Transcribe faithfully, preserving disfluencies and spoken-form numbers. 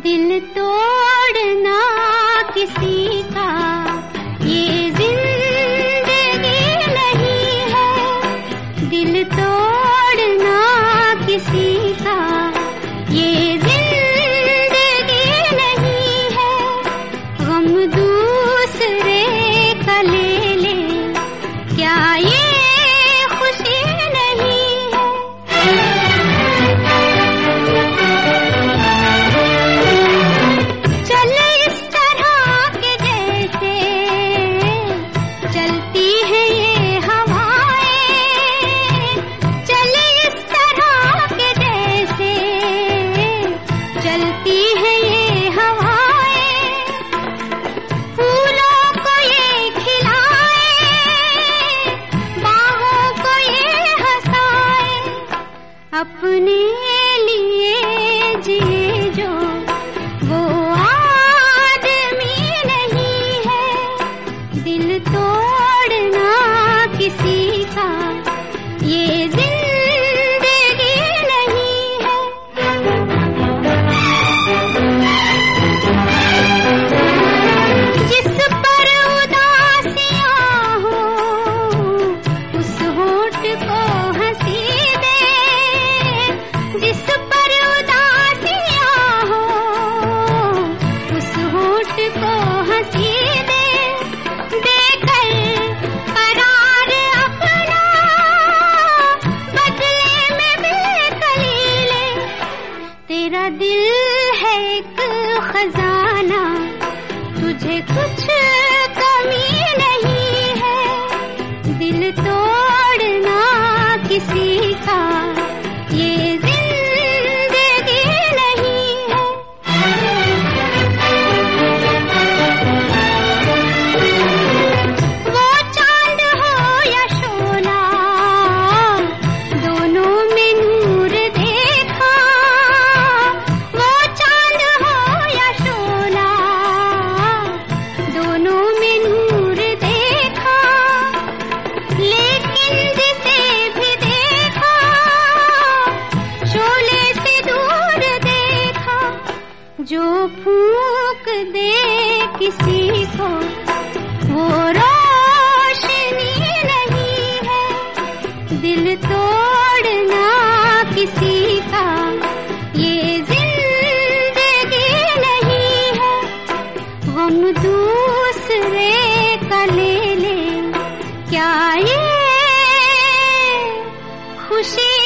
दिल तोड़ना किसी का ये जिंदगी नहीं है। दिल तोड़ना किसी का ये जिंदगी नहीं है। गम दूसरे का ले ले क्या ये अपने लिए जिए जो वो आदमी नहीं है। दिल तोड़ना किसी का ये जिंदगी नहीं है। जिस पर उदासियां हो उस होठ को हंसी जिस पर उदासियां हो उस होठ को हंसी दे। देकर करार अपना बदले में बेकली ले। तेरा दिल है एक खजाना तुझे कुछ कमी नहीं है। दिल तोड़ना किसी का ये जो फूंक दे किसी को वो रोशनी नहीं है। दिल तोड़ना किसी का ये जिंदगी नहीं है। गम दूसरे का ले ले क्या ये खुशी